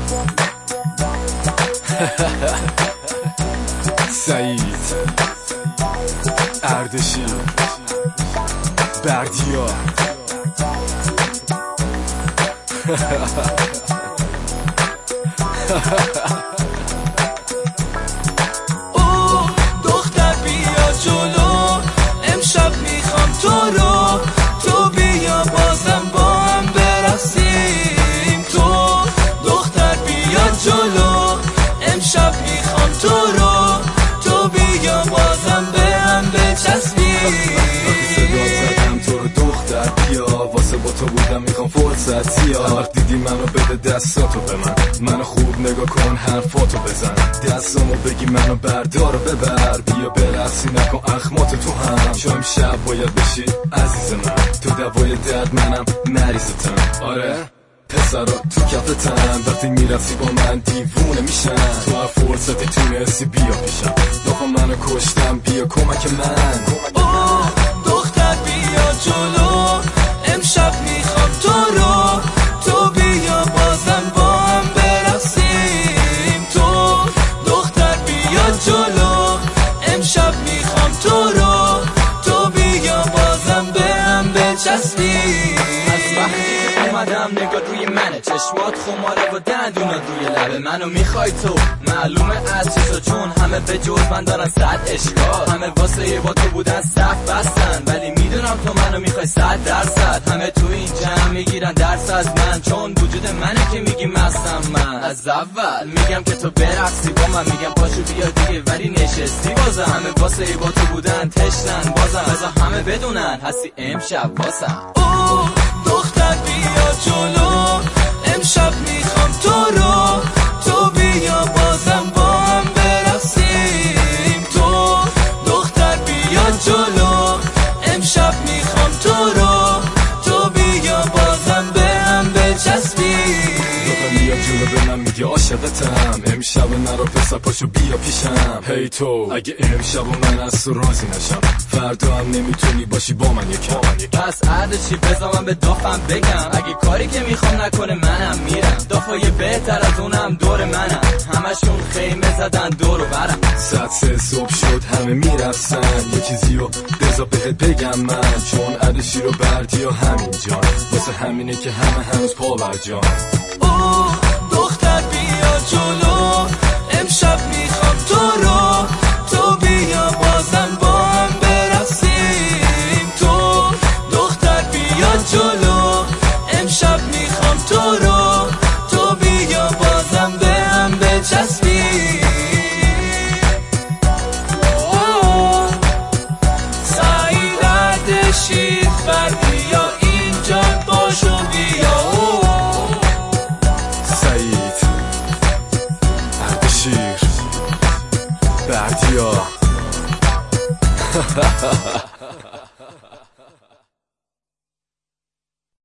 سعید اردشیر بردیا او دختر بیا جلو، امشب میخوام تو رو، تو بیا بازم با هم برقصیم. تو دختر بیا جلو، امشب میخوام تو رو، تو بیا بازم به هم بچسبیم. تو رو دختر بیا، واسه با تو بودم میخوام فرصت زیاد. وقت دیدی منو بده دستاتو به منو خوب نگاه کن حرفاتو بزن، دستامو بگی منو بردار و ببر. بیا برقصی نکن اخمات تو هم، چون امشب باید بشی عزیز من. تو دوای درد منم مریضتم، آره پسرا تو کفتن. وقتی میرسی با من دیوونه میشن، تو هر فرصتی تونستی بیا پیشم. دافا منو کشتم بیا کمک من. اوه دختر بیا جلو، امشب میخوام تو رو، تو بیا بازم با هم برقصیم. تو دختر بیا جلو، امشب میخوام تو رو، تو بیا بازم به هم بچسبیم. از وقتی که اومدم نگاه روی منه، چشمات خماره و دندونات روی لبه. منو میخوای تو معلومه از چیزا، چون همه به جز من دارن 100 اشکال. همه واسه با تو بودن صف بستن، ولی میدونم تو منو میخوای 100%. همه تو این جمع میگیرن درس از من، چون وجود منه که میگی مستم. من از اول میگم که تو برقصی با من، میگم پاشو بیا دیگه ولی نشستی بازم. همه واسه با تو بودن تشنن بازم، بذار همه بدونن هستی امشب واسم. اوه دختر بیا جلو، امشب میخوام تو رو، تو بیا بازم با هم برقصیم. تو دختر بیا جلو، امشب میخوام تو رو، تو بیا بازم به هم بچسبیم. بیا جلو به من میگه عاشقتم، امشب نرو پسر پاشو بیا پیشم. هی تو اگه امشب من از تو راضی نشم، فردا هم نمیتونی باشی با من یکم. پس اردشیر بذار من به دافم بگم، اگه کاری که میخوام نکنه منم میرم. دافای بهتر از اونم دور منم، همشون خیمه زدن دور و برم. ساعت 3 صبح شد همه میرفتن، یه چیزی رو بذار بهت بگم من، چون اردشیر و بردیا همین جان، واسه همینه که همه هنوز پا بر جان. اوه دختر بیا جلو، امشب میخوام تو رو، تو بیا بازم با هم برقصیم. تو دختر بیا جلو، امشب میخوام تو رو، تو بیا بازم به هم بچسبیم. سعید اردشیر بردیا اینجا باشو بیا. سعید اردشیر بردیا